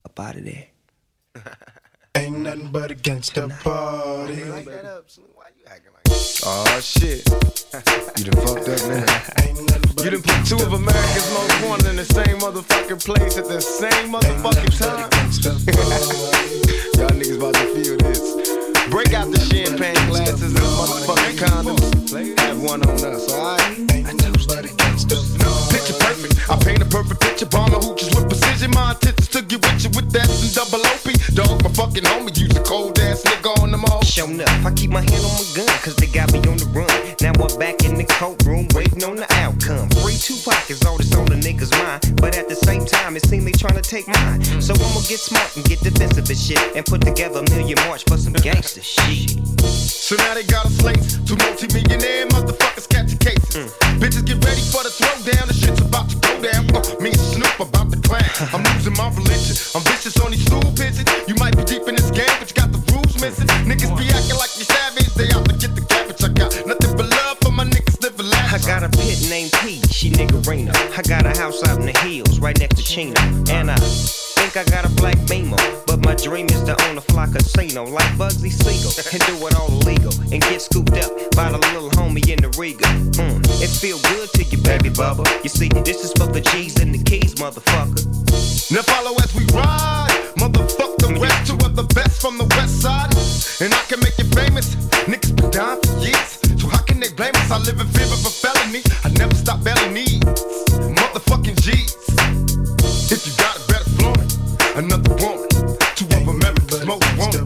up out of there. Ain't nothing but a gangsta party. Like that up, why you acting like that? Oh shit. You done fucked up, man. You done put two of America's most wanted in the same motherfucking place at the same motherfucking time. Y'all niggas about to feel this. Break out the champagne glasses and motherfucking condoms. Have one on us, alright? Picture perfect. I paint a perfect picture. Bomber hooches with precision. My intentions to get with you with that and double OP. Dog, my fucking homie. Use a cold ass nigga on them all. Showing up, I keep my hand on my gun, cause they got me on the run. Now I'm back in the courtroom, waiting on the outcome. Free Tupac is all that's on the niggas' mind, but at the same time, it seems they tryna take mine. So I'ma get smart and get defensive and shit, and put together a million march for some gangster shit. So now they got a slate, two multi-millionaire motherfuckers catch cases. Bitches get ready for the throwdown, the shit's about to go down. Me and Snoop about to clown. I'm losing my religion, I'm vicious on these stool pigeons. You might be deep in this game, but you got the rules missing. Niggas be acting like you savage, they out to get the cabbage. I got nothing but love for my niggas living lavish. I got a pit named P, she niggerina. I got a house out in the hills, right next to Chino. And I think I got a black Beamer, but my dream is to own a fly casino like Bugsy Siegel and do it all illegal and get scooped up by the little homie in the Riga. It feel good to you, baby bubba. You see, this is for the G's and the keys, motherfucker. Now follow as we ride, motherfuck the rest. Two of the best from the west side, and I can make you famous. Niggas been down for years, so how can they blame us? I live in fear of a felony. I never stop belly needs, motherfucking G's. If you got it, better flaunt it. Another woman, two of America's most wanted.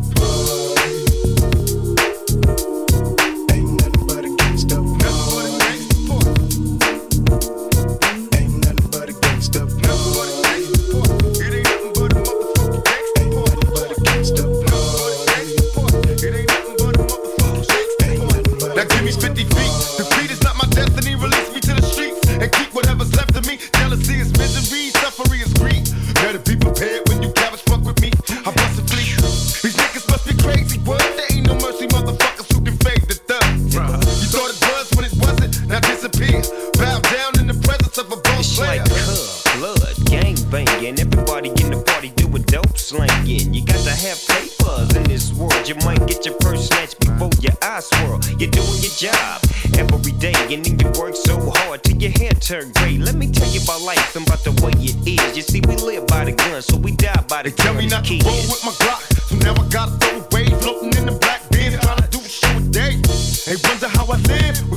Turn gray. Let me tell you about life and about the way it is. You see, we live by the gun, so we die by the gun. They tell me not to roll with my Glock, so now I gotta throw away. Floating in the black beans, trying to do a show a day. They wonder how I live.